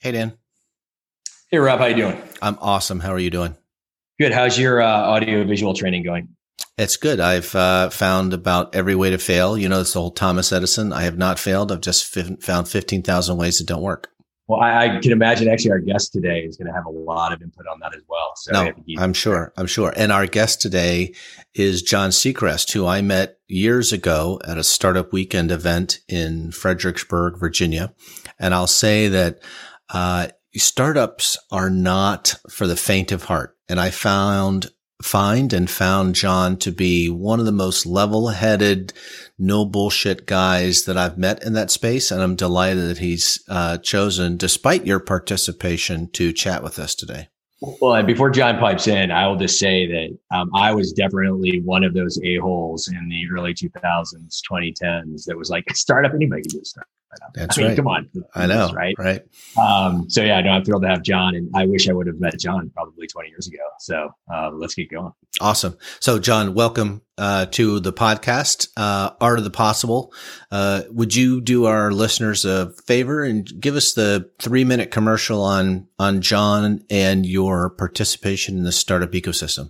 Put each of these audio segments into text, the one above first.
Hey, Dan. Hey, Rob, how you doing? I'm awesome. How are you doing? Good. How's your audio visual training going? It's good. I've found about every way to fail. You know, it's the whole Thomas Edison. I have not failed. I've just found 15,000 ways that don't work. Well, I can imagine actually our guest today is going to have a lot of input on that as well. So no, I'm sure. And our guest today is John Seacrest, who I met years ago at a startup weekend event in Fredericksburg, Virginia. And I'll say that startups are not for the faint of heart. And I found John to be one of the most level-headed, no bullshit guys that I've met in that space. And I'm delighted that he's chosen, despite your participation, to chat with us today. Well, and before John pipes in, I will just say that I was definitely one of those a-holes in the early 2000s, 2010s that was like, startup, anybody can do a startup. That's right. Come on. I know. Right. So yeah, no, I'm thrilled to have John, and I wish I would have met John probably 20 years ago. So let's get going. Awesome. So John, welcome to the podcast, Art of the Possible. Would you do our listeners a favor and give us the 3-minute commercial on John and your participation in the startup ecosystem?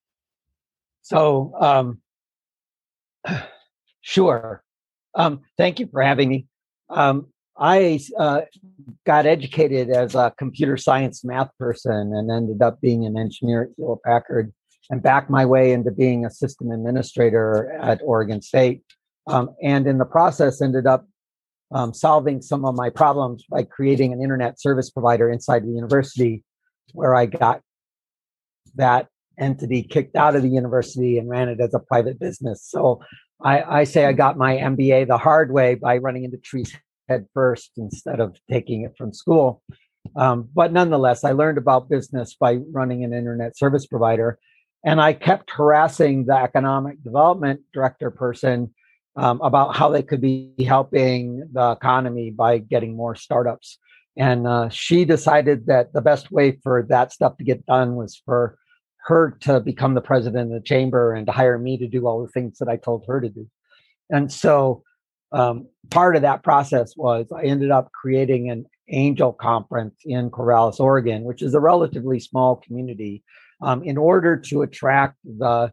So, sure. Thank you for having me. I got educated as a computer science math person and ended up being an engineer at Hewlett Packard and backed my way into being a system administrator at Oregon State. And in the process, ended up solving some of my problems by creating an internet service provider inside the university, where I got that entity kicked out of the university and ran it as a private business. So I say I got my MBA the hard way by running into trees head first instead of taking it from school. But nonetheless, I learned about business by running an internet service provider. And I kept harassing the economic development director person about how they could be helping the economy by getting more startups. And she decided that the best way for that stuff to get done was for her to become the president of the chamber and to hire me to do all the things that I told her to do. And so part of that process was I ended up creating an angel conference in Corvallis, Oregon, which is a relatively small community, in order to attract the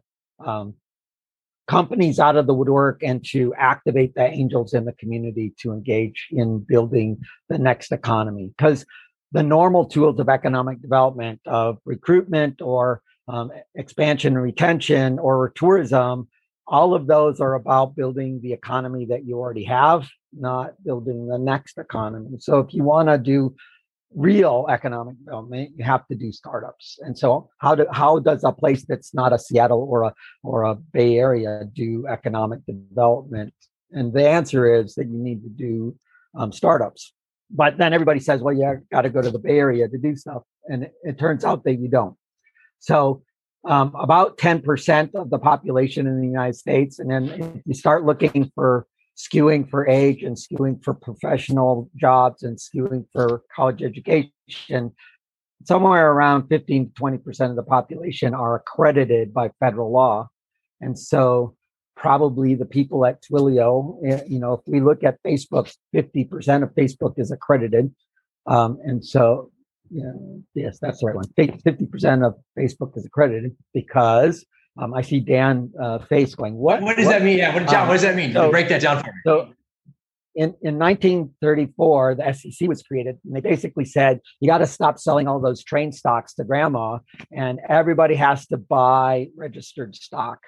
companies out of the woodwork and to activate the angels in the community to engage in building the next economy. Because the normal tools of economic development, of recruitment or expansion and retention or tourism, all of those are about building the economy that you already have, not building the next economy. So if you want to do real economic development, you have to do startups. And so how does a place that's not a Seattle or a Bay Area do economic development? And the answer is that you need to do startups. But then everybody says, well, you got to go to the Bay Area to do stuff. And it turns out that you don't. So about 10% of the population in the United States. And then if you start looking for skewing for age and skewing for professional jobs and skewing for college education, somewhere around 15 to 20% of the population are accredited by federal law. And so probably the people at Twilio, if we look at Facebook, 50% of Facebook is accredited. And so yes, that's the right one. 50% of Facebook is accredited because I see Dan face going, what does that mean? Yeah, what does that mean? So, break that down for me. So in 1934, the SEC was created, and they basically said, you got to stop selling all those train stocks to grandma, and everybody has to buy registered stock.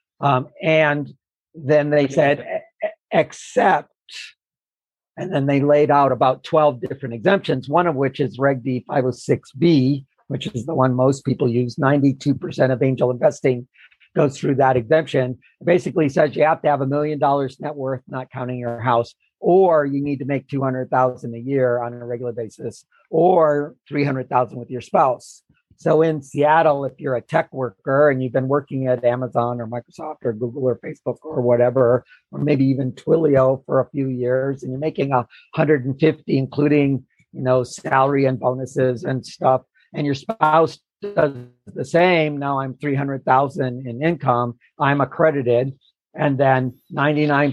And then they said, except, and then they laid out about 12 different exemptions, one of which is Reg D 506B, which is the one most people use. 92% of angel investing goes through that exemption. It basically says you have to have $1 million net worth, not counting your house, or you need to make $200,000 a year on a regular basis, or $300,000 with your spouse. So in Seattle, if you're a tech worker and you've been working at Amazon or Microsoft or Google or Facebook or whatever, or maybe even Twilio for a few years, and you're making 150, including, salary and bonuses and stuff, and your spouse does the same, now I'm 300,000 in income, I'm accredited. And then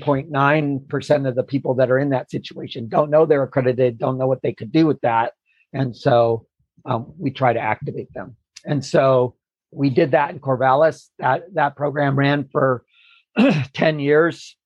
99.9% of the people that are in that situation don't know they're accredited, don't know what they could do with that. And so we try to activate them. And so we did that in Corvallis. That program ran for 10 years.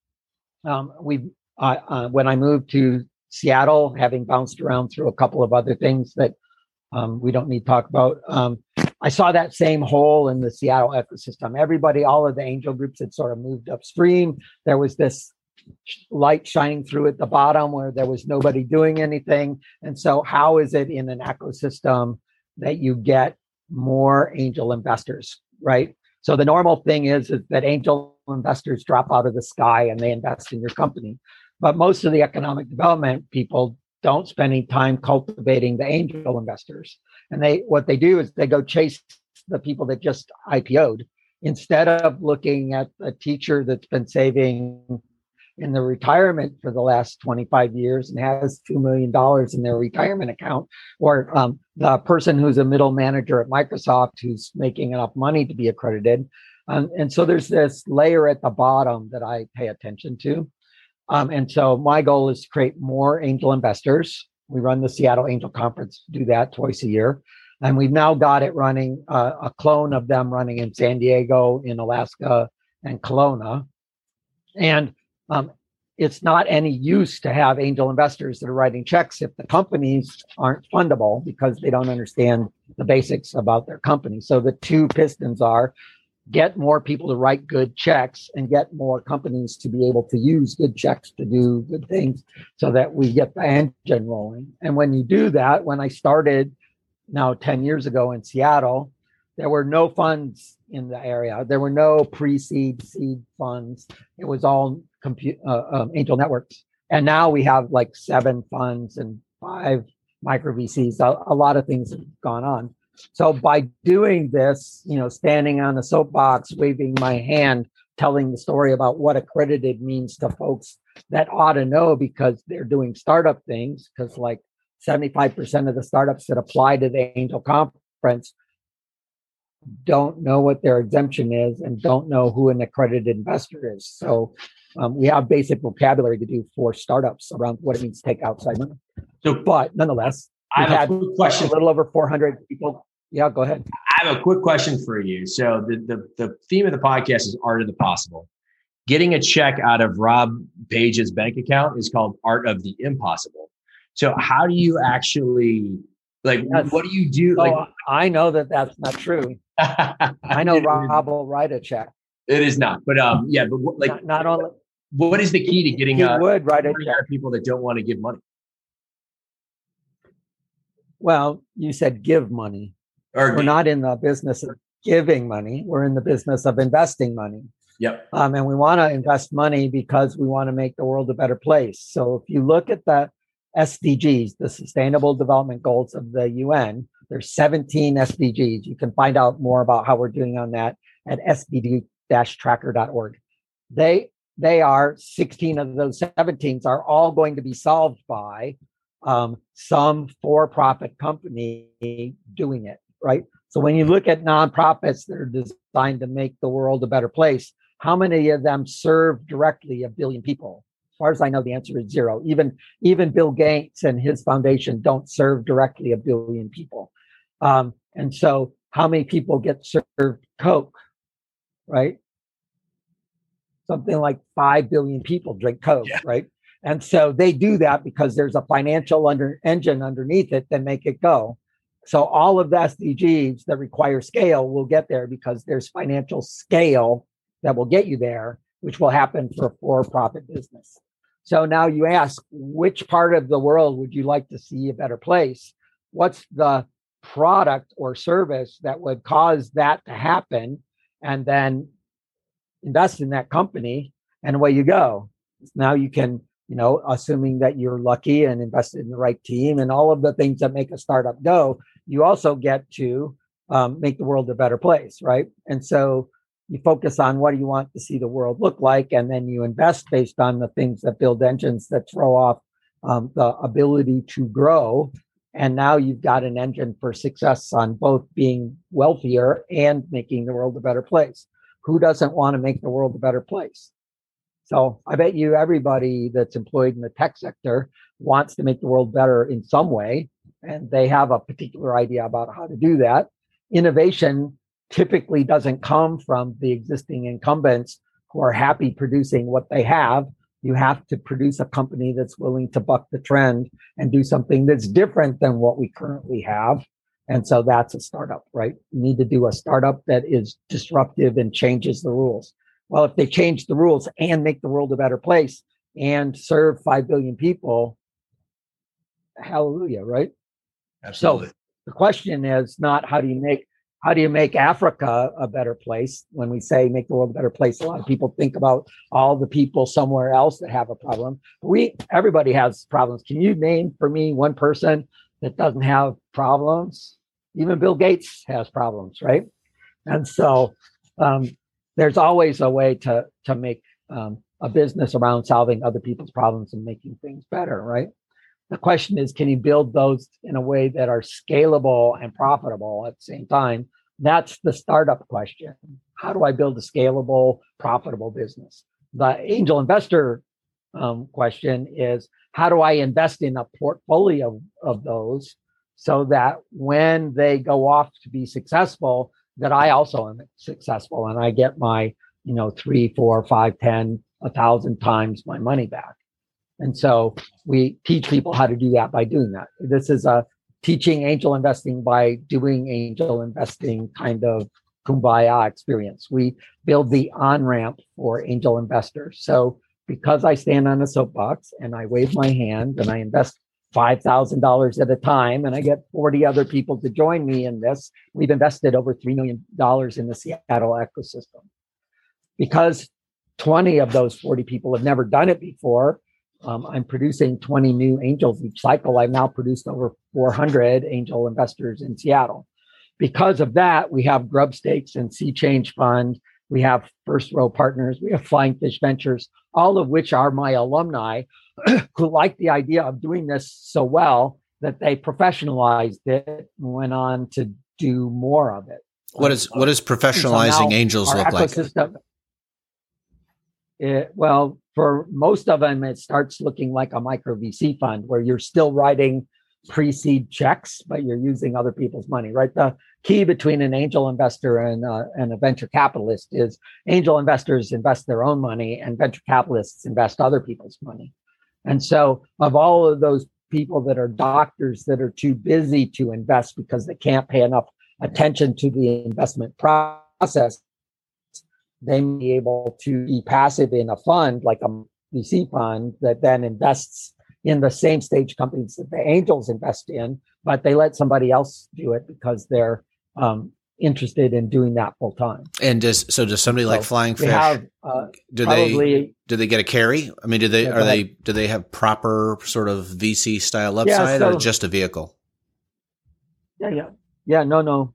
When I moved to Seattle, having bounced around through a couple of other things that we don't need to talk about, I saw that same hole in the Seattle ecosystem. Everybody, all of the angel groups had sort of moved upstream. There was this light shining through at the bottom where there was nobody doing anything. And so how is it in an ecosystem that you get more angel investors, right? So the normal thing is that angel investors drop out of the sky and they invest in your company. But most of the economic development people don't spend any time cultivating the angel investors. And what they do is they go chase the people that just IPO'd instead of looking at a teacher that's been saving in the retirement for the last 25 years and has $2 million in their retirement account, or the person who's a middle manager at Microsoft who's making enough money to be accredited. And so there's this layer at the bottom that I pay attention to. And so my goal is to create more angel investors. We run the Seattle Angel Conference, do that twice a year. And we've now got it running, a clone of them running in San Diego, in Alaska, and Kelowna. And it's not any use to have angel investors that are writing checks if the companies aren't fundable because they don't understand the basics about their company. So the two pistons are get more people to write good checks and get more companies to be able to use good checks to do good things so that we get the engine rolling. And when you do that, when I started now 10 years ago in Seattle, there were no funds in the area. There were no pre-seed, seed funds. It was all angel networks. And now we have like 7 funds and 5 micro VCs. A lot of things have gone on. So by doing this, standing on a soapbox, waving my hand, telling the story about what accredited means to folks that ought to know because they're doing startup things, because like 75% of the startups that apply to the Angel Conference don't know what their exemption is and don't know who an accredited investor is. So we have basic vocabulary to do for startups around what it means to take outside money. But nonetheless, I have a quick question. A little over 400 people. Yeah, go ahead. I have a quick question for you. So the theme of the podcast is Art of the Possible. Getting a check out of Rob Page's bank account is called Art of the Impossible. So how do you actually, what do you do? I know that that's not true. I know Rob will write a check. It is not, but not only. What is the key to getting? He would write a check. People that don't want to give money. Well, you said give money. We're not in the business of giving money. We're in the business of investing money. Yep. And we want to invest money because we want to make the world a better place. So if you look at the SDGs, the Sustainable Development Goals of the UN, there's 17 SDGs. You can find out more about how we're doing on that at sdg-tracker.org. They are 16 of those 17s are all going to be solved by some for-profit company doing it, right? So when you look at nonprofits that are designed to make the world a better place, how many of them serve directly 1 billion people? As far as I know, the answer is 0. Even Bill Gates and his foundation don't serve directly 1 billion people. And so how many people get served Coke, right? Something like 5 billion people drink Coke, right? And so they do that because there's a financial engine underneath it that make it go. So all of the SDGs that require scale will get there because there's financial scale that will get you there, which will happen for a for-profit business. So now you ask, which part of the world would you like to see a better place? What's the product or service that would cause that to happen? And then invest in that company, and away you go. Now you can, assuming that you're lucky and invested in the right team and all of the things that make a startup go, you also get to make the world a better place, right? And so you focus on what do you want to see the world look like, and then you invest based on the things that build engines that throw off the ability to grow. And now you've got an engine for success on both being wealthier and making the world a better place. Who doesn't want to make the world a better place? So I bet you everybody that's employed in the tech sector wants to make the world better in some way. and they have a particular idea about how to do that. Innovation typically doesn't come from the existing incumbents who are happy producing what they have. You have to produce a company that's willing to buck the trend and do something that's different than what we currently have. And so that's a startup, right? You need to do a startup that is disruptive and changes the rules. Well, if they change the rules and make the world a better place and serve 5 billion people, hallelujah, right? Absolutely. So the question is not how do you make Africa a better place? When we say make the world a better place, a lot of people think about all the people somewhere else that have a problem. Everybody has problems. Can you name for me one person that doesn't have problems? Even Bill Gates has problems, right? And so there's always a way to make a business around solving other people's problems and making things better, right? The question is, can you build those in a way that are scalable and profitable at the same time? That's the startup question. How do I build a scalable, profitable business? The angel investor question is, how do I invest in a portfolio of those so that when they go off to be successful, that I also am successful and I get my, 3, 4, 5, 10, 1,000 times my money back. And so we teach people how to do that by doing that. This is a teaching angel investing by doing angel investing kind of kumbaya experience. We build the on-ramp for angel investors. So because I stand on a soapbox and I wave my hand and I invest $5,000 at a time and I get 40 other people to join me in this, we've invested over $3 million in the Seattle ecosystem. Because 20 of those 40 people have never done it before, I'm producing 20 new angels each cycle. I've now produced over 400 angel investors in Seattle. Because of that, we have Grub Stakes and Sea Change Fund. We have First Row Partners. We have Flying Fish Ventures, all of which are my alumni who like the idea of doing this so well that they professionalized it and went on to do more of it. What does professionalizing angels look like? Well, for most of them, it starts looking like a micro VC fund where you're still writing pre-seed checks, but you're using other people's money, right? The key between an angel investor and a venture capitalist is angel investors invest their own money and venture capitalists invest other people's money. And so of all of those people that are doctors that are too busy to invest because they can't pay enough attention to the investment process, they may be able to be passive in a fund like a VC fund that then invests in the same stage companies that the angels invest in, but they let somebody else do it because they're interested in doing that full time. And does somebody like Flying Fish? Do they get a carry? I mean, do they have proper sort of VC style upside or just a vehicle? Yeah. No.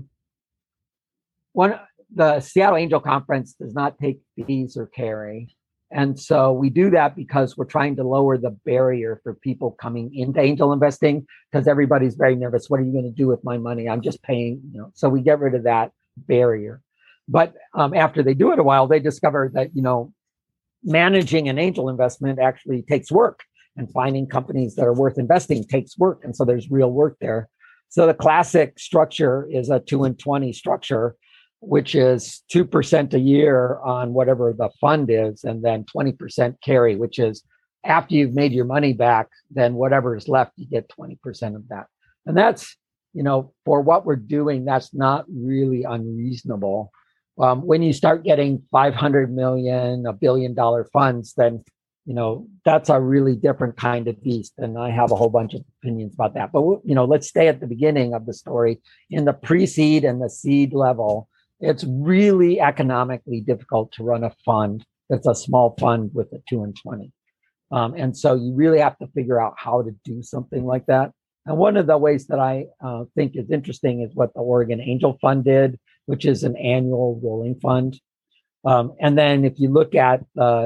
The Seattle Angel Conference does not take fees or carry. And so we do that because we're trying to lower the barrier for people coming into angel investing because everybody's very nervous. What are you going to do with my money? I'm just paying, so we get rid of that barrier. But after they do it a while, they discover that, managing an angel investment actually takes work and finding companies that are worth investing takes work. And so there's real work there. So the classic structure is a 2 and 20 structure, which is 2% a year on whatever the fund is, and then 20% carry, which is after you've made your money back, then whatever is left, you get 20% of that. And that's, for what we're doing, that's not really unreasonable. When you start getting 500 million, $1 billion funds, then, that's a really different kind of beast. And I have a whole bunch of opinions about that. But, let's stay at the beginning of the story. In the pre-seed and the seed level, it's really economically difficult to run a fund that's a small fund with a 2 and 20. And so you really have to figure out how to do something like that. And one of the ways that I think is interesting is what the Oregon Angel Fund did, which is an annual rolling fund. And then if you look at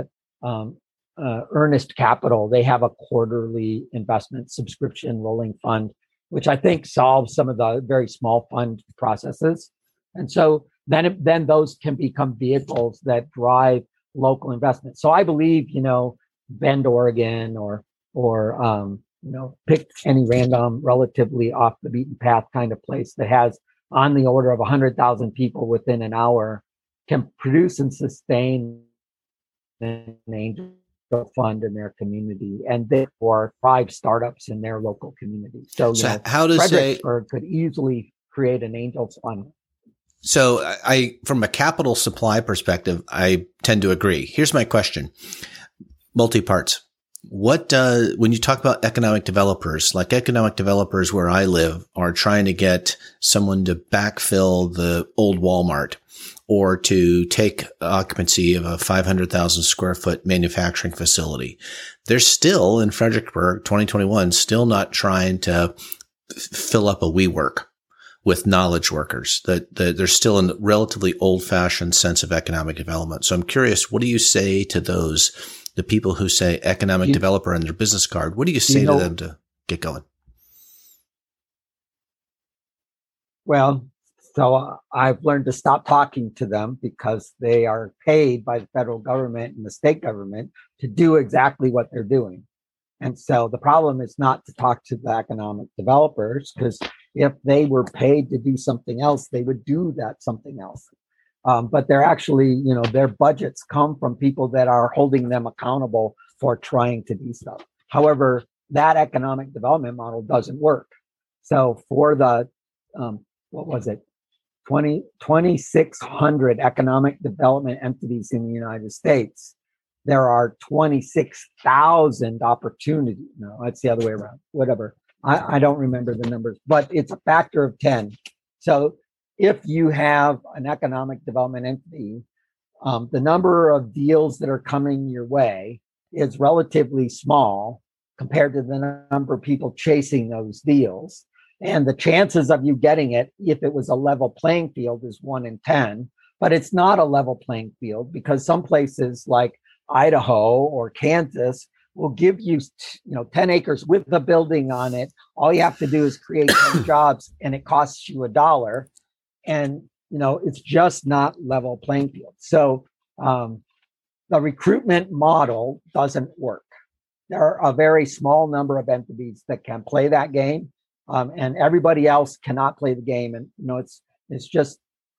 Earnest Capital, they have a quarterly investment subscription rolling fund, which I think solves some of the very small fund processes. And so then those can become vehicles that drive local investment. So I believe, Bend, Oregon, or pick any random, relatively off the beaten path kind of place that has on the order of 100,000 people within an hour, can produce and sustain an angel fund in their community, and therefore 5 startups in their local community. So how does Fredericksburg could easily create an angel fund. So from a capital supply perspective, I tend to agree. Here's my question. Multi-parts. When you talk about economic developers, like economic developers where I live are trying to get someone to backfill the old Walmart or to take occupancy of a 500,000 square foot manufacturing facility. They're still in Fredericksburg, 2021, still not trying to fill up a WeWork with knowledge workers. That they're still in a relatively old-fashioned sense of economic development. So I'm curious, what do you say to the people who say economic developer on their business card? What do you say to them to get going? Well, so I've learned to stop talking to them because they are paid by the federal government and the state government to do exactly what they're doing. And so the problem is not to talk to the economic developers, because if they were paid to do something else, they would do that something else. But they're actually, their budgets come from people that are holding them accountable for trying to do stuff. However, that economic development model doesn't work. So for the, 2,600 economic development entities in the United States, there are 26,000 opportunities. No, that's the other way around. Whatever. I don't remember the numbers, but it's a factor of 10. So if you have an economic development entity, the number of deals that are coming your way is relatively small compared to the number of people chasing those deals. And the chances of you getting it, if it was a level playing field, is 1 in 10. But it's not a level playing field because some places like Idaho or Kansas will give you 10 acres with the building on it. All you have to do is create 10 jobs and it costs you $1. And, it's just not level playing field. So the recruitment model doesn't work. There are a very small number of entities that can play that game, and everybody else cannot play the game. And, it's just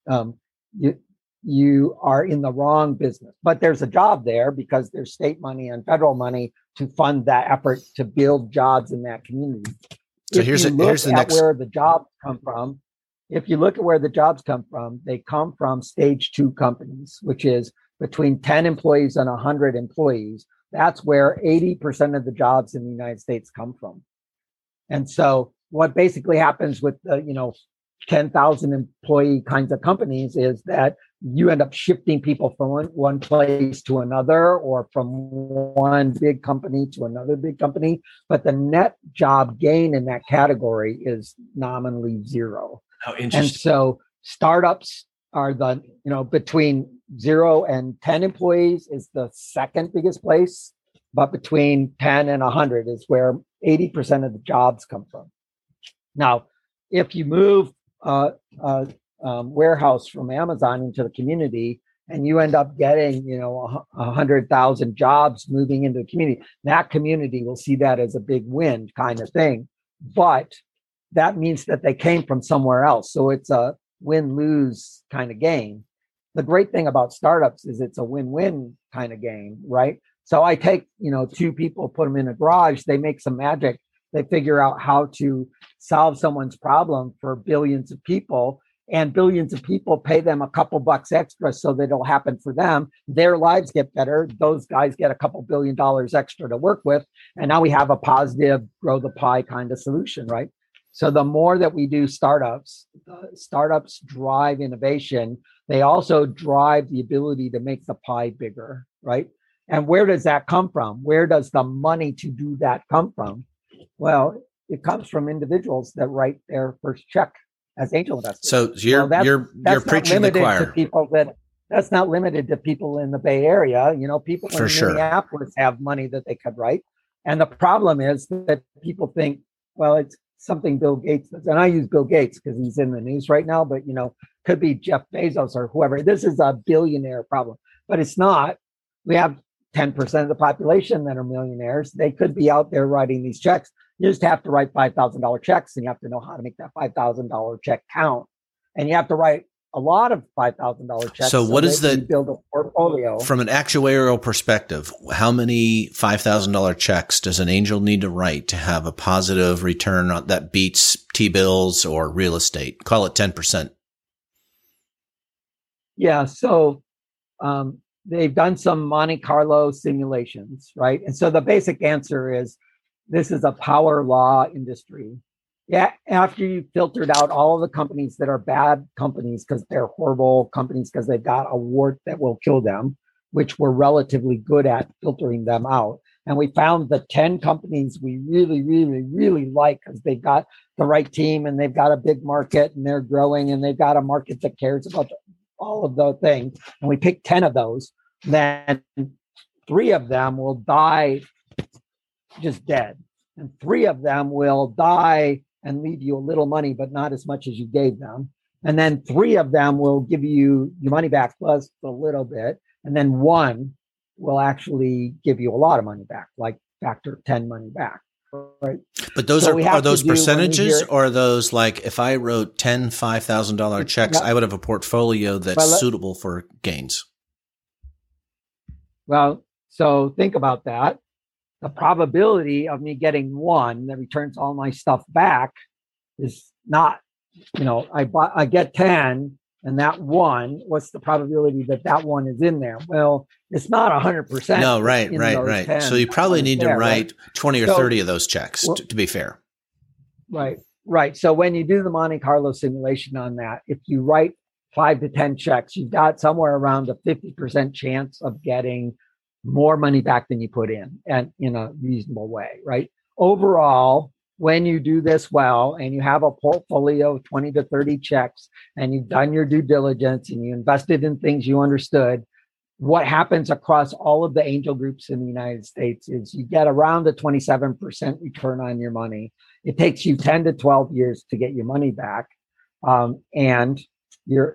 you are in the wrong business. But there's a job there because there's state money and federal money to fund that effort to build jobs in that community. So here's the next where the jobs come from. If you look at where the jobs come from, they come from stage 2 companies, which is between 10 employees and 100 employees. That's where 80% of the jobs in the United States come from. And so what basically happens with the, 10,000 employee kinds of companies is that you end up shifting people from one place to another, or from one big company to another big company. But the net job gain in that category is nominally 0. How interesting. And so startups are the, between 0 and 10 employees is the second biggest place, but between 10 and 100 is where 80% of the jobs come from. Now, if you move warehouse from Amazon into the community and you end up getting, 100,000 jobs moving into the community, that community will see that as a big win kind of thing. But that means that they came from somewhere else. So it's a win-lose kind of game. The great thing about startups is it's a win-win kind of game, right? So I take, 2 people, put them in a garage, they make some magic. They figure out how to solve someone's problem for billions of people, and billions of people pay them a couple bucks extra so that it'll happen for them. Their lives get better. Those guys get a couple $1 billion extra to work with. And now we have a positive grow the pie kind of solution, right? So the more that we do startups drive innovation. They also drive the ability to make the pie bigger, right? And where does that come from? Where does the money to do that come from? Well, it comes from individuals that write their first check as angel investors. So you're preaching the choir. That's not limited to people in the Bay Area. People in Minneapolis have money that they could write. And the problem is that people think, well, it's something Bill Gates does. And I use Bill Gates because he's in the news right now, but could be Jeff Bezos or whoever. This is a billionaire problem, but it's not. We have 10% of the population that are millionaires. They could be out there writing these checks. You just have to write $5,000 checks, and you have to know how to make that $5,000 check count. And you have to write a lot of $5,000 checks. So what is the build a portfolio from an actuarial perspective? How many $5,000 checks does an angel need to write to have a positive return that beats T-bills or real estate? Call it 10%. Yeah. So they've done some Monte Carlo simulations, right? And so the basic answer is this is a power law industry. Yeah, after you filtered out all of the companies that are bad companies because they're horrible companies because they've got a wart that will kill them, which we're relatively good at filtering them out. And we found the 10 companies we really, really, really like because they've got the right team and they've got a big market and they're growing and they've got a market that cares about all of those things. And we picked 10 of those. Then 3 of them will die just dead. And 3 of them will die and leave you a little money, but not as much as you gave them. And then 3 of them will give you your money back plus a little bit. And then 1 will actually give you a lot of money back, like factor 10 money back. Right. But those are those percentages, or are those like if I wrote 10 $5,000 checks, I would have a portfolio that's suitable for gains? Well, so think about that. The probability of me getting 1 that returns all my stuff back is not, I get 10 and that 1, what's the probability that that 1 is in there? Well, it's not 100%. No, right. So you probably need to write 20 or 30 of those checks to be fair. Right. So when you do the Monte Carlo simulation on that, if you write 5 to 10 checks, you've got somewhere around a 50% chance of getting more money back than you put in and in a reasonable way, right? Overall, when you do this well and you have a portfolio of 20 to 30 checks and you've done your due diligence and you invested in things you understood, what happens across all of the angel groups in the United States is you get around a 27% return on your money. It takes you 10 to 12 years to get your money back. And you're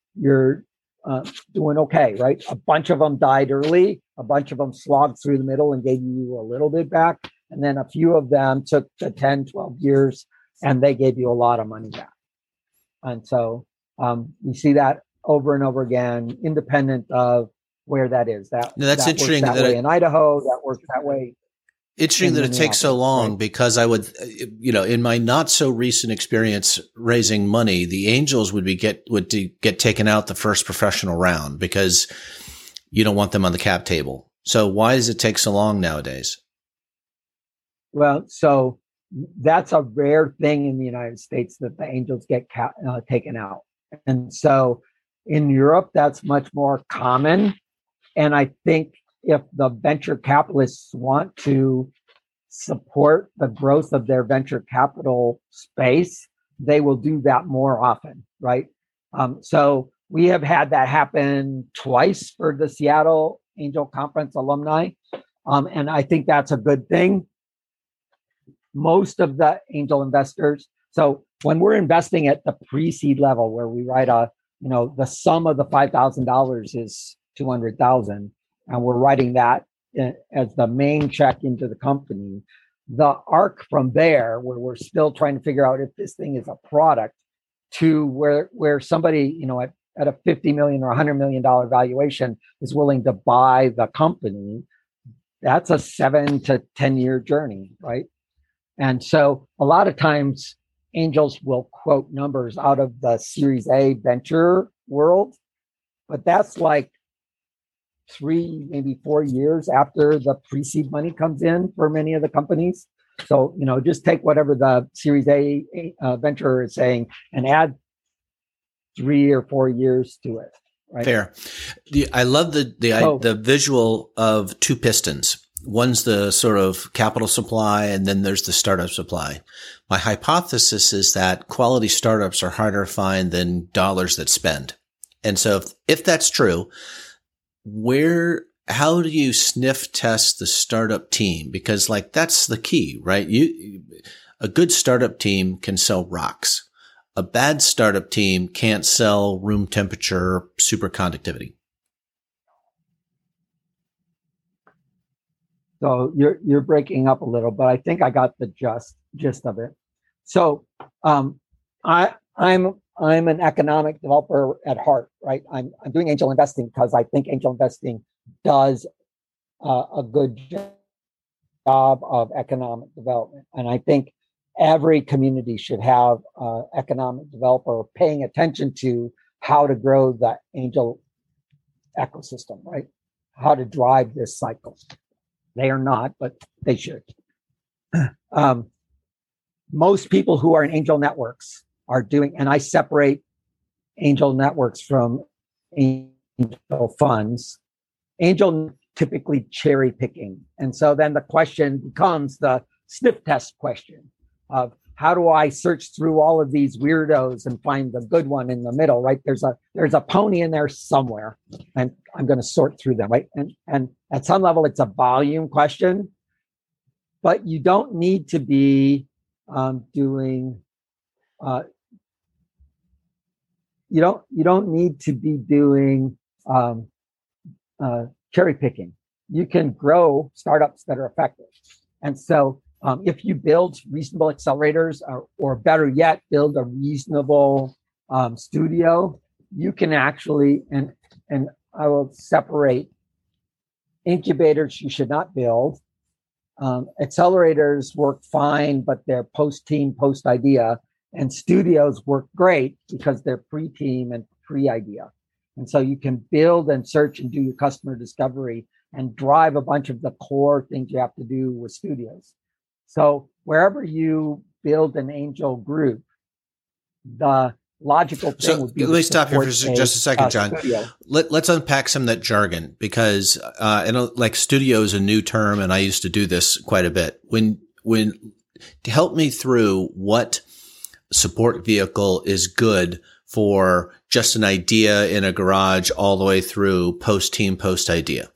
doing okay, right? A bunch of them died early. A bunch of them slogged through the middle and gave you a little bit back. And then a few of them took the 10, 12 years and they gave you a lot of money back. And so we see that over and over again, independent of where that is. That's interesting. That way in Idaho, that works that way. Interesting that it takes so long, right? Because I would, in my not so recent experience raising money, the angels would get taken out the first professional round because you don't want them on the cap table. So why does it take so long nowadays? Well, so that's a rare thing in the United States that the angels get taken out. And so in Europe, that's much more common. And I think if the venture capitalists want to support the growth of their venture capital space, they will do that more often, right? So we have had that happen twice for the Seattle Angel Conference alumni. And I think that's a good thing. Most of the angel investors, so when we're investing at the pre-seed level where we write the sum of the $5,000 is $200,000, and we're writing that as the main check into the company, the arc from there, where we're still trying to figure out if this thing is a product, to where somebody, at a $50 million or $100 million valuation is willing to buy the company, that's a 7 to 10 year journey, right? And so a lot of times angels will quote numbers out of the Series A venture world, but that's like 3, maybe 4 years after the pre-seed money comes in for many of the companies. So, just take whatever the Series A venture is saying and add 3 or 4 years to it. Right? Fair. I love the visual of 2 pistons. One's the sort of capital supply, and then there's the startup supply. My hypothesis is that quality startups are harder to find than dollars that spend. And so if that's true, how do you sniff test the startup team? Because that's the key, right? A good startup team can sell rocks. A bad startup team can't sell room temperature superconductivity. So you're breaking up a little, but I think I got the gist of it. So I'm an economic developer at heart, right? I'm doing angel investing because I think angel investing does a good job of economic development, and I think every community should have an economic developer paying attention to how to grow the angel ecosystem, right? How to drive this cycle. They are not, but they should. Most people who are in angel networks are doing, and I separate angel networks from angel funds. Angel typically cherry picking. And so then the question becomes the sniff test question of how do I search through all of these weirdos and find the good one in the middle, right? There's a pony in there somewhere, and I'm going to sort through them, right? And at some level, it's a volume question, but you don't need to be doing. You don't need to be doing cherry picking. You can grow startups that are effective, and so. If you build reasonable accelerators, or better yet, build a reasonable studio, you can actually, and I will separate incubators you should not build. Accelerators work fine, but they're post-team, post-idea, and studios work great because they're pre-team and pre-idea. And so you can build and search and do your customer discovery and drive a bunch of the core things you have to do with studios. So wherever you build an angel group, the logical thing would be. Let me stop here for just a second, John. Let's unpack some of that jargon, because like studio is a new term, and I used to do this quite a bit. When to help me through what support vehicle is good for just an idea in a garage all the way through post-team, post-idea.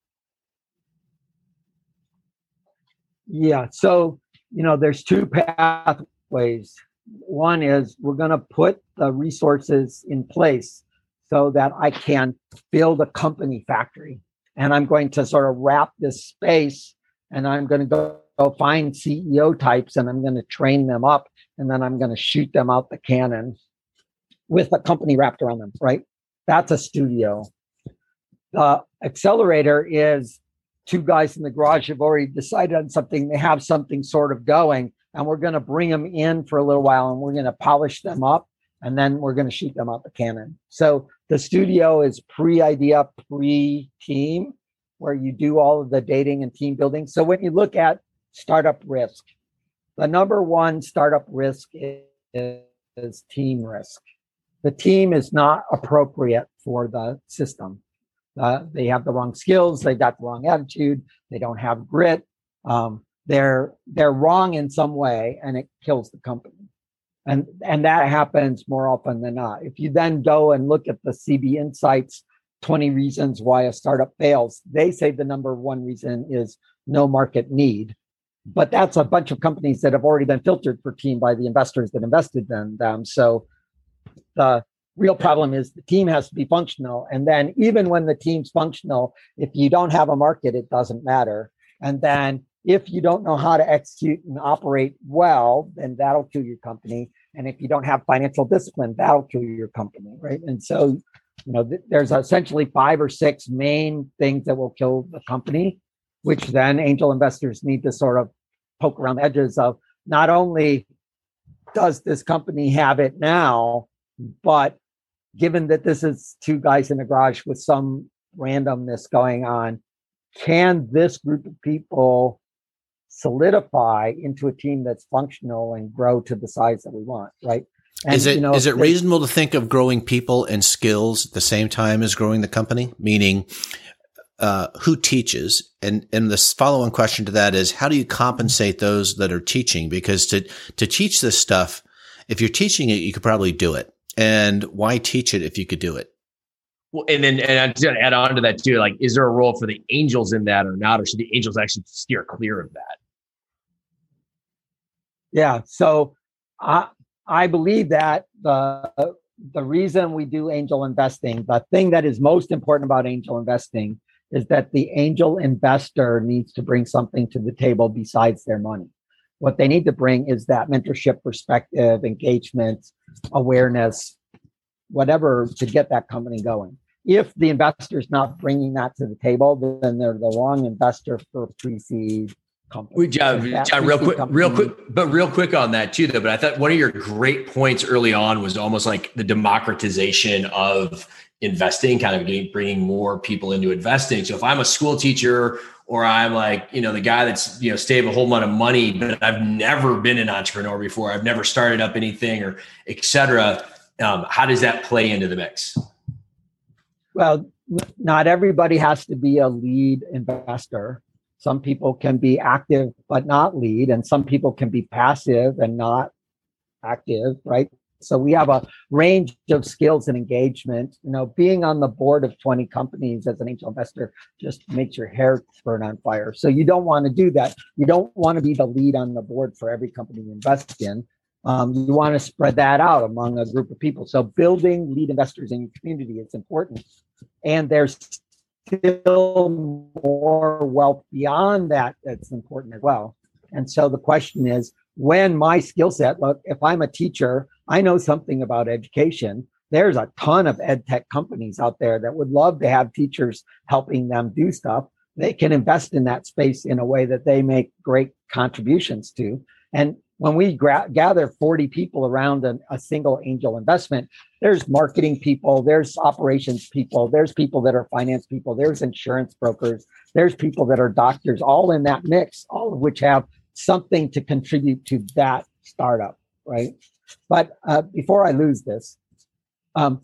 Yeah. So, there's two pathways. One is we're going to put the resources in place so that I can build a company factory. And I'm going to sort of wrap this space, and I'm going to go find CEO types, and I'm going to train them up, and then I'm going to shoot them out the cannon with a company wrapped around them, right? That's a studio. The accelerator is two guys in the garage have already decided on something. They have something sort of going, and we're going to bring them in for a little while, and we're going to polish them up, and then we're going to shoot them out the cannon. So the studio is pre-idea, pre-team, where you do all of the dating and team building. So when you look at startup risk, the number one startup risk is team risk. The team is not appropriate for the system. They have the wrong skills. They got the wrong attitude. They don't have grit. They're wrong in some way, and it kills the company. And that happens more often than not. If you then go and look at the CB Insights 20 reasons why a startup fails, they say the number one reason is no market need. But that's a bunch of companies that have already been filtered for team by the investors that invested in them. So the real problem is the team has to be functional. And then even when the team's functional, if you don't have a market, it doesn't matter. And then if you don't know how to execute and operate well, then that'll kill your company. And if you don't have financial discipline, that'll kill your company, right? And so, there's essentially 5 or 6 main things that will kill the company, which then angel investors need to sort of poke around the edges of. Not only does this company have it now, but given that this is two guys in a garage with some randomness going on, can this group of people solidify into a team that's functional and grow to the size that we want, right? And, is it reasonable to think of growing people and skills at the same time as growing the company? Meaning, who teaches? And the follow-on question to that is, how do you compensate those that are teaching? Because to teach this stuff, if you're teaching it, you could probably do it. And why teach it if you could do it? Well, and I'm just going to add on to that too. Like, is there a role for the angels in that or not? Or should the angels actually steer clear of that? Yeah. So I believe that the reason we do angel investing, the thing that is most important about angel investing is that the angel investor needs to bring something to the table besides their money. What they need to bring is that mentorship, perspective, engagement, awareness, whatever, to get that company going. If the investor is not bringing that to the table, then they're the wrong investor for pre-seed company. John, real quick on that too, though. But I thought one of your great points early on was almost like the democratization of investing, kind of bringing more people into investing. So if I'm a school teacher, or I'm like, the guy that's, saved a whole lot of money, but I've never been an entrepreneur before, I've never started up anything, or et cetera. How does that play into the mix? Well, not everybody has to be a lead investor. Some people can be active but not lead, and some people can be passive and not active, right? So we have a range of skills and engagement. Being on the board of 20 companies as an angel investor just makes your hair burn on fire. So you don't want to do that. You don't want to be the lead on the board for every company you invest in. You want to spread that out among a group of people. So building lead investors in your community is important. And there's still more wealth beyond that that's important as well. And so the question is, when my skill set, look, if I'm a teacher, I know something about education. There's a ton of ed tech companies out there that would love to have teachers helping them do stuff. They can invest in that space in a way that they make great contributions to. And when we gather 40 people around a single angel investment, there's marketing people, there's operations people, there's people that are finance people, there's insurance brokers, there's people that are doctors, all in that mix, all of which have something to contribute to that startup, right? But before I lose this, I'm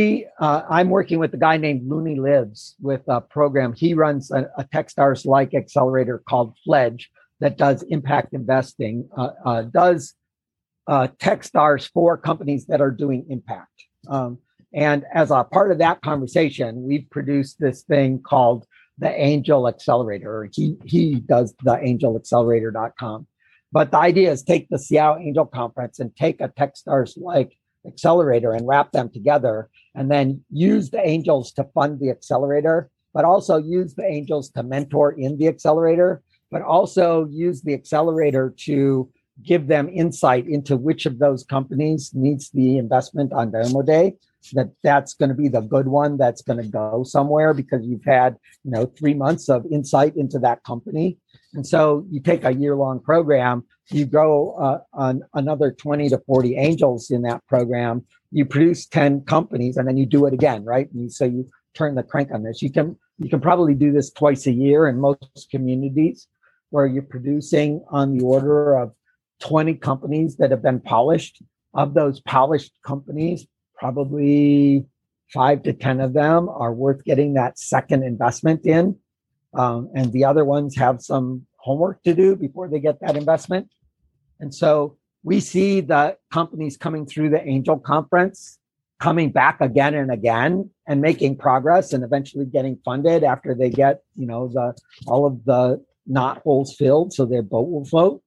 working with a guy named Looney Lives with a program. He runs a Techstars-like accelerator called Fledge that does impact investing, does Techstars for companies that are doing impact. And as a part of that conversation, we've produced this thing called the Angel Accelerator. He does the angelaccelerator.com. But the idea is take the Seattle Angel Conference and take a Techstars-like accelerator and wrap them together, and then use the angels to fund the accelerator, but also use the angels to mentor in the accelerator, but also use the accelerator to give them insight into which of those companies needs the investment on Demo Day, that's going to be the good one that's going to go somewhere because you've had 3 months of insight into that company. And so you take a year-long program, you grow on another 20 to 40 angels in that program, you produce 10 companies, and then you do it again, right? So you turn the crank on this. You can probably do this twice a year in most communities, where you're producing on the order of 20 companies that have been polished. Of those polished companies, probably 5 to 10 of them are worth getting that second investment in. And the other ones have some homework to do before they get that investment. And so we see the companies coming through the Angel Conference, coming back again and again and making progress and eventually getting funded after they get, all of the knot holes filled so their boat will float.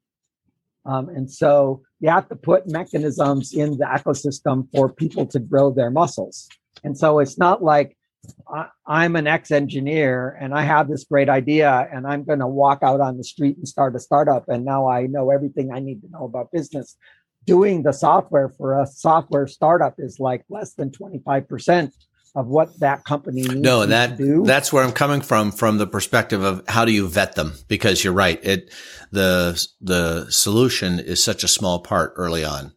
And so you have to put mechanisms in the ecosystem for people to grow their muscles. And so it's not like I'm an ex-engineer and I have this great idea and I'm going to walk out on the street and start a startup. And now I know everything I need to know about business. Doing the software for a software startup is like less than 25% of what that company needs to do. That's where I'm coming from the perspective of how do you vet them? Because you're right. The solution is such a small part early on.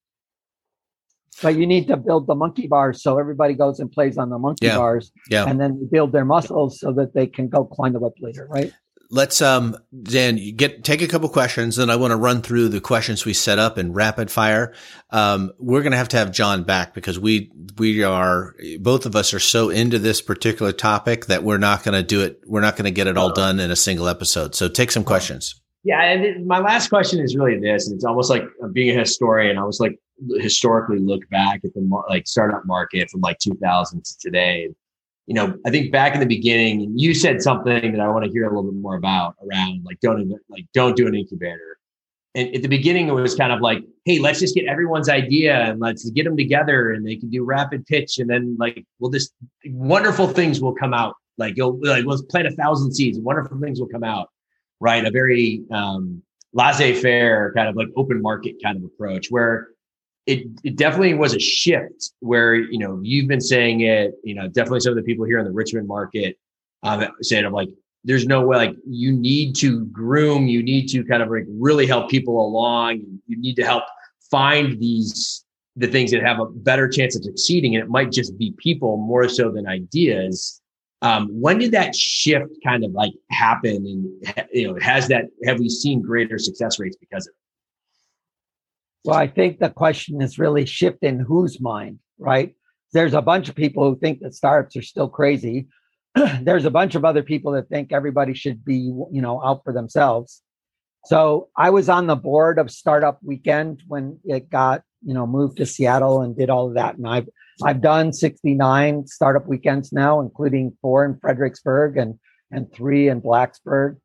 But you need to build the monkey bars so everybody goes and plays on the monkey bars. Yeah. And then you build their muscles so that they can go climb the whip later, right? Let's, Dan, take a couple questions. Then I want to run through the questions we set up in rapid fire. We're going to have John back because we are, both of us are so into this particular topic that we're not going to do it. We're not going to get it all done in a single episode. So take some questions. Yeah. And my last question is really this. It's almost like being a historian. I was like, historically look back at the startup market from 2000 to today. I think back in the beginning, you said something that I want to hear a little bit more about around don't do an incubator. And at the beginning, it was kind of like, hey, let's just get everyone's idea and let's get them together and they can do rapid pitch. And then wonderful things will come out Like let's plant 1,000 seeds. Wonderful things will come out, right? A very laissez-faire kind of like open market kind of approach where it definitely was a shift where, you've been saying it, definitely some of the people here in the Richmond market said of like, there's no way, like you need to groom, you need to kind of like really help people along. You need to help find the things that have a better chance of succeeding. And it might just be people more so than ideas. When did that shift kind of like happen? And, have we seen greater success rates because of it? Well, I think the question is really shift in whose mind, right? There's a bunch of people who think that startups are still crazy. There's a bunch of other people that think everybody should be, out for themselves. So I was on the board of Startup Weekend when it got, moved to Seattle and did all of that. And I've done 69 startup weekends now, including 4 in Fredericksburg and 3 in Blacksburg.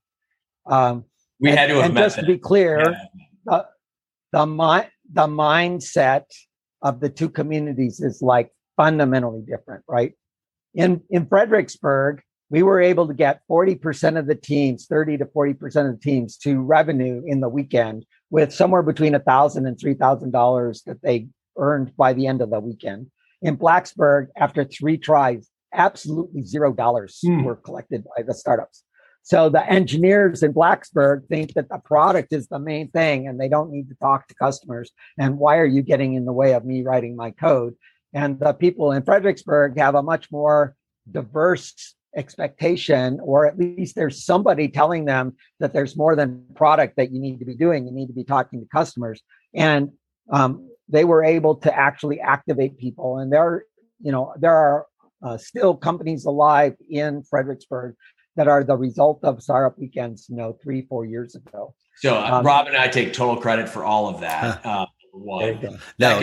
We had to have and just to be clear, the mindset of the two communities is like fundamentally different, right? In Fredericksburg, we were able to get 40% of the teams, 30 to 40% of the teams to revenue in the weekend with somewhere between $1,000 and $3,000 that they earned by the end of the weekend. In Blacksburg, after 3 tries, absolutely $0 were collected by the startups. So the engineers in Blacksburg think that the product is the main thing and they don't need to talk to customers. And why are you getting in the way of me writing my code? And the people in Fredericksburg have a much more diverse expectation, or at least there's somebody telling them that there's more than product that you need to be doing. You need to be talking to customers. And they were able to actually activate people. And there are still companies alive in Fredericksburg that are the result of Startup Weekends, 3-4 years ago. So Rob and I take total credit for all of that. In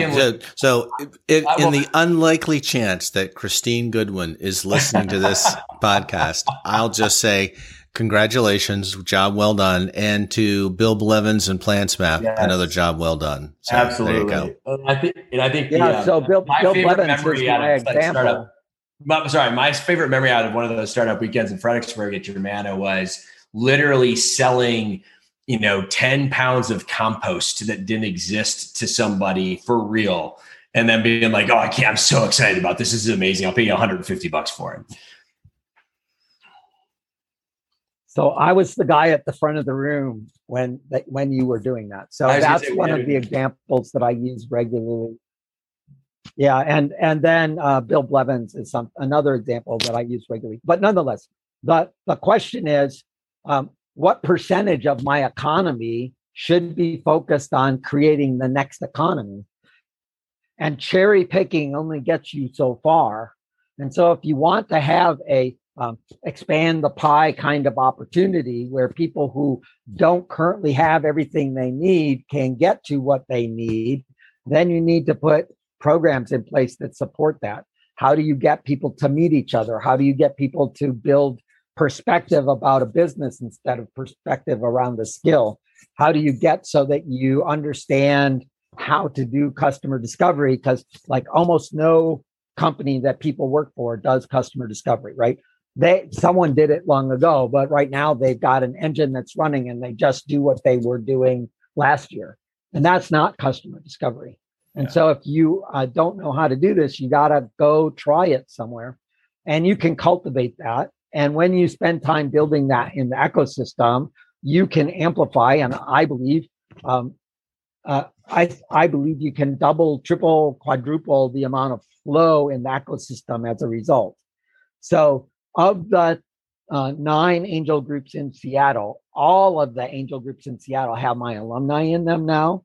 the unlikely chance that Christine Goodwin is listening to this podcast, I'll just say congratulations, job well done. And to Bill Blevins and PlantsMap, another job well done. So, absolutely. There you go. I think so Bill Blevins is my example. My favorite memory out of one of those startup weekends in Fredericksburg at Germana was literally selling 10 pounds of compost that didn't exist to somebody for real. And then being like, I'm so excited about this. This is amazing. I'll pay you $150 for it. So I was the guy at the front of the room when you were doing that. So that's one of the examples that I use regularly. Yeah. And then Bill Blevins is another example that I use regularly, but nonetheless, the question is, what percentage of my economy should be focused on creating the next economy? And cherry picking only gets you so far. And so if you want to have a expand the pie kind of opportunity where people who don't currently have everything they need can get to what they need, then you need to put programs in place that support that. How do you get people to meet each other? How do you get people to build perspective about a business instead of perspective around a skill? How do you get so that you understand how to do customer discovery? Because like almost no company that people work for does customer discovery, right? Someone did it long ago, but right now they've got an engine that's running and they just do what they were doing last year. And that's not customer discovery. And so if you don't know how to do this, you got to go try it somewhere and you can cultivate that. And when you spend time building that in the ecosystem, you can amplify. And I believe, I believe you can double, triple, quadruple the amount of flow in the ecosystem as a result. So of the 9 angel groups in Seattle, all of the angel groups in Seattle have my alumni in them now.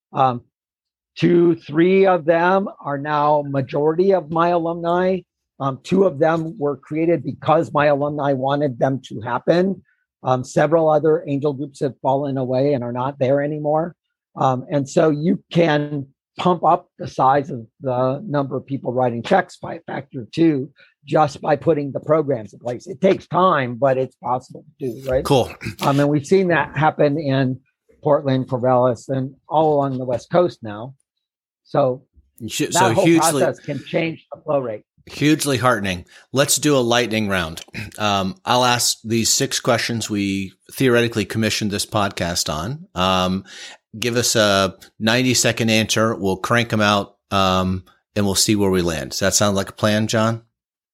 2-3 of them are now majority of my alumni. 2 of them were created because my alumni wanted them to happen. Several other angel groups have fallen away and are not there anymore. And so you can pump up the size of the number of people writing checks by a factor of 2 just by putting the programs in place. It takes time, but it's possible to do, right? Cool. And we've seen that happen in Portland, Corvallis, and all along the West Coast now. So that whole hugely, process can change the flow rate. Hugely heartening. Let's do a lightning round. I'll ask these 6 questions we theoretically commissioned this podcast on. Give us a 90-second answer. We'll crank them out, and we'll see where we land. Does that sound like a plan, John?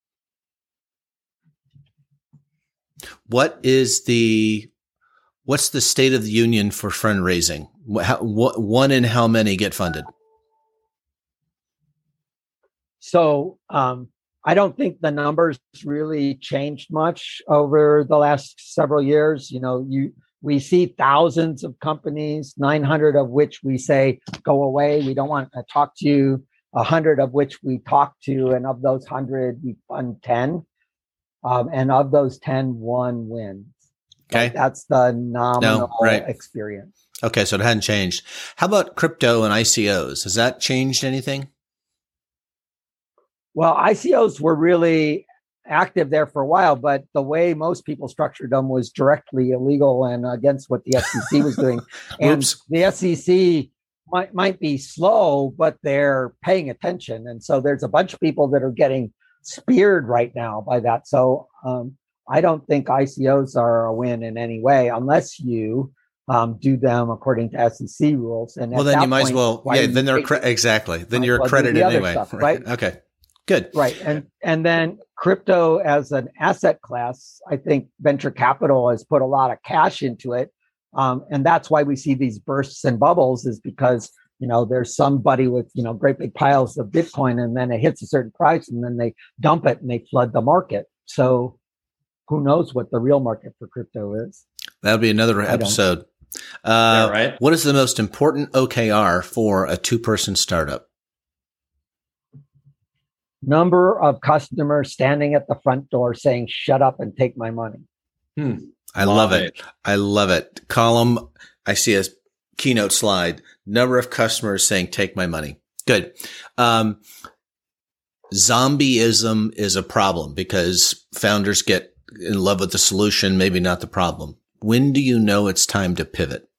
What's the state of the union for fundraising? One and how many get funded? So I don't think the numbers really changed much over the last several years. We see thousands of companies, 900 of which we say go away. We don't want to talk to you. 100 of which we talk to, and of those 100, we fund 10. And of those 10, 1 wins. Okay, right? That's the nominal experience. Okay, so it hadn't changed. How about crypto and ICOs? Has that changed anything? Well, ICOs were really active there for a while, but the way most people structured them was directly illegal and against what the SEC was doing. And the SEC might be slow, but they're paying attention. And so there's a bunch of people that are getting speared right now by that. So I don't think ICOs are a win in any way unless you do them according to SEC rules. And well, then you might as well. Yeah, then they're exactly. Then you're accredited anyway. Stuff, right? Okay. Good. Right. And then crypto as an asset class, I think venture capital has put a lot of cash into it. And that's why we see these bursts and bubbles, is because, there's somebody with, great big piles of Bitcoin, and then it hits a certain price and then they dump it and they flood the market. So who knows what the real market for crypto is? That'll be another episode. Right. What is the most important OKR for a 2-person startup? Number of customers standing at the front door saying, "Shut up and take my money." I love it. I love it. Column, I see a keynote slide. Number of customers saying, "Take my money." Good. Zombieism is a problem because founders get in love with the solution, maybe not the problem. When do you know it's time to pivot?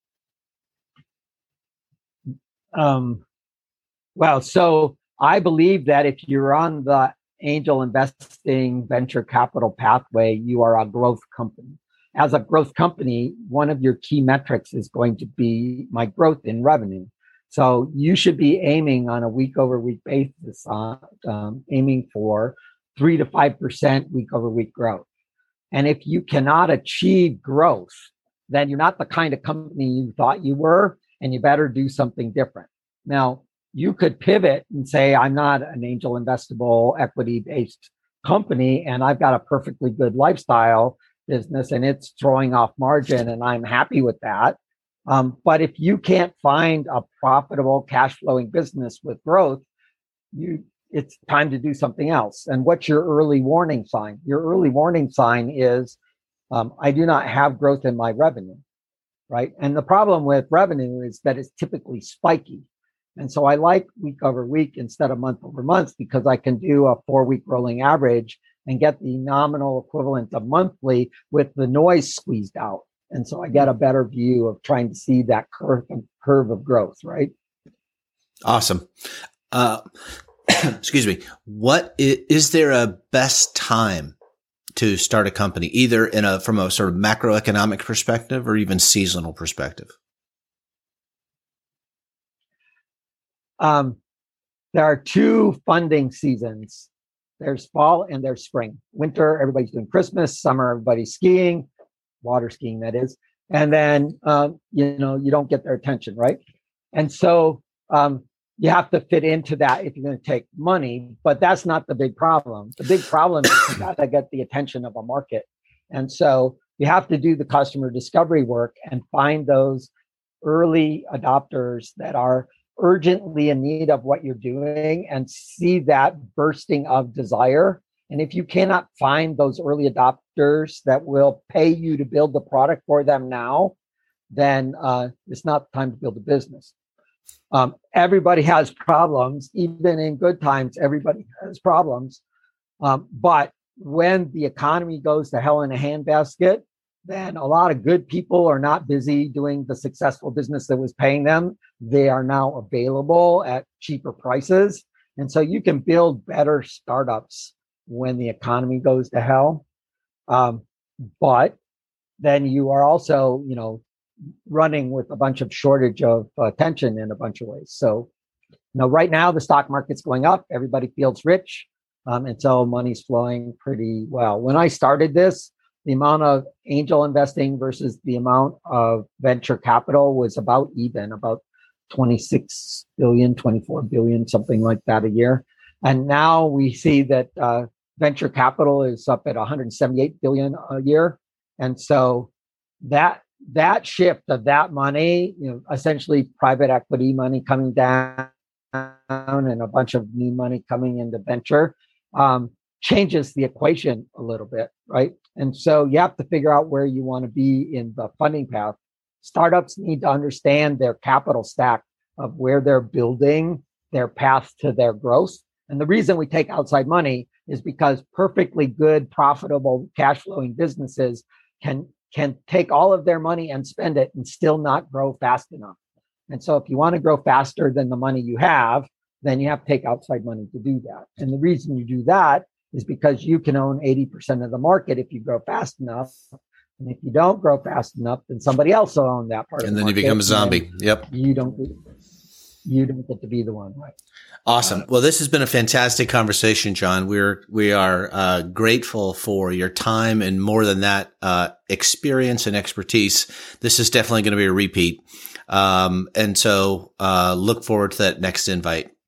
So I believe that if you're on the angel investing venture capital pathway, you are a growth company. As a growth company, one of your key metrics is going to be my growth in revenue. So you should be aiming on a week over week basis, aiming for 3 to 5% week over week growth. And if you cannot achieve growth, then you're not the kind of company you thought you were, and you better do something different. Now, you could pivot and say, I'm not an angel investable equity based company, and I've got a perfectly good lifestyle business and it's throwing off margin and I'm happy with that. But if you can't find a profitable cash flowing business with growth, it's time to do something else. And what's your early warning sign? Your early warning sign is, I do not have growth in my revenue, right? And the problem with revenue is that it's typically spiky. And so I like week over week instead of month over month, because I can do a 4-week rolling average and get the nominal equivalent of monthly with the noise squeezed out. And so I get a better view of trying to see that curve of growth, right? Awesome. Excuse me. Is there a best time to start a company, either from a sort of macroeconomic perspective or even seasonal perspective? There are 2 funding seasons. There's fall and there's spring. Winter, everybody's doing Christmas. Summer, everybody's skiing, water skiing, that is. And then, you don't get their attention, right? And so you have to fit into that if you're going to take money, but that's not the big problem. The big problem is you got to get the attention of a market. And so you have to do the customer discovery work and find those early adopters that are urgently in need of what you're doing and see that bursting of desire. And if you cannot find those early adopters that will pay you to build the product for them now, then it's not the time to build a business. Everybody has problems. Even in good times, everybody has problems. But when the economy goes to hell in a handbasket, then a lot of good people are not busy doing the successful business that was paying them. They are now available at cheaper prices. And so you can build better startups when the economy goes to hell. But then you are also, running with a bunch of shortage of attention in a bunch of ways. So, right now the stock market's going up. Everybody feels rich. And so money's flowing pretty well. When I started this, the amount of angel investing versus the amount of venture capital was about even, about 26 billion, 24 billion, something like that a year. And now we see that venture capital is up at 178 billion a year. And so that shift of that money, essentially private equity money coming down and a bunch of new money coming into venture, changes the equation a little bit, right? And so you have to figure out where you want to be in the funding path. Startups need to understand their capital stack of where they're building their path to their growth. And the reason we take outside money is because perfectly good, profitable, cash flowing businesses can take all of their money and spend it and still not grow fast enough. And so if you want to grow faster than the money you have, then you have to take outside money to do that. And the reason you do that is because you can own 80% of the market if you grow fast enough. And if you don't grow fast enough, then somebody else will own that part of the market. And then you become a zombie. Yep. You don't get to be the one, right? Awesome. Well, this has been a fantastic conversation, John. We are grateful for your time and, more than that, experience and expertise. This is definitely going to be a repeat. And so look forward to that next invite.